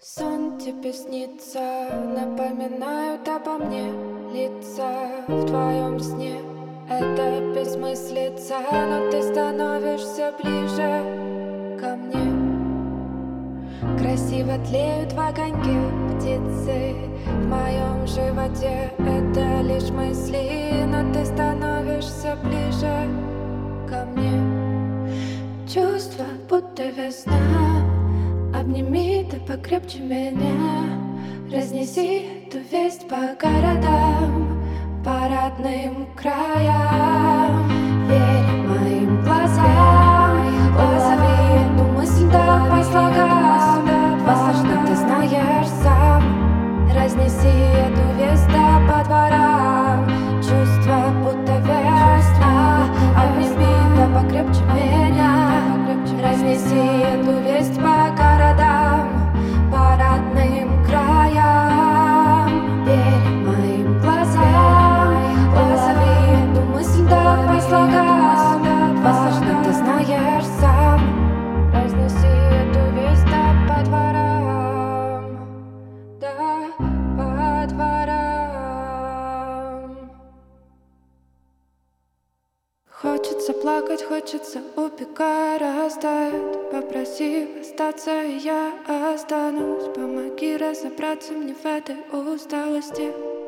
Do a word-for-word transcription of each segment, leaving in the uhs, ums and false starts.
Сон тебе снится, напоминают обо мне лица в твоем сне. Это бессмыслица, но ты становишься ближе ко мне. Красиво тлеют в огоньке птицы в моем животе. Это лишь мысли, но ты становишься ближе ко мне. Чувство, будто весна. Обними ты покрепче меня, разнеси эту весть по городам, по родным краям. Верь моим глазам, улови эту мысль да по слогам. Важно, ты знаешь сам, разнеси эту весть да по дворам. Чувство, будто весна. Обними да покрепче меня, разнеси эту весть по городам, по родным краям. Верь моим глазам, улови эту мысль да по слогам. Важно, ты знаешь сам, разнеси эту весть да по дворам, да по дворам. Хочется плакать, хочется убегать, растает. Попроси остаться, и я останусь. Помоги разобраться мне в этой усталости.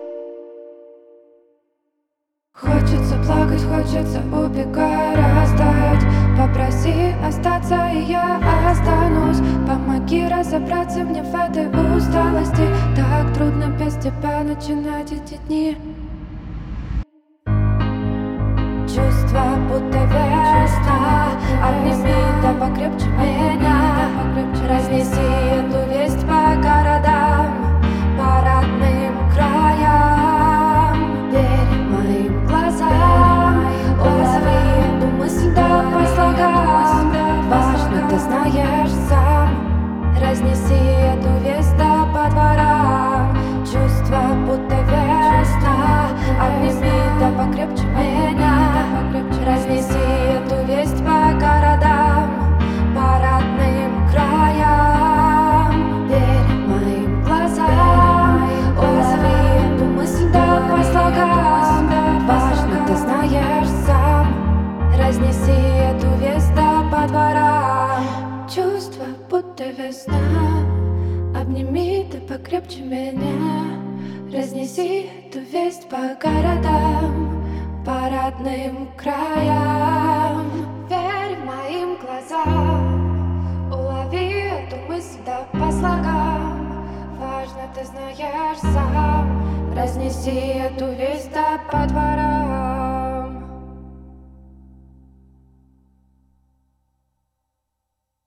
Хочется плакать, хочется убегать, растает. Попроси остаться, и я останусь. Помоги разобраться мне в этой усталости. Так трудно без тебя начинать эти дни. Чувство, будто весна. Обними да покрепче меня, разнеси эту весть по городам, по родным краям. Верь моим глазам, улови эту мысль да по слогам. Важно, ты знаешь сам, разнеси эту весть да по дворам. Чувство, будто весна. Обними да покрепче меня, разнеси эту весть по городам, по родным краям. Верь моим глазам, улови эту мысль да по слогам. Важно, ты знаешь сам, разнеси эту весть да по дворам. Чувство, будто весна. Обними ты покрепче меня, разнеси эту весть по городам, по родным краям. Верь моим глазам, улови эту мысль да по слогам. Важно, ты знаешь сам, разнеси эту весть да по дворам.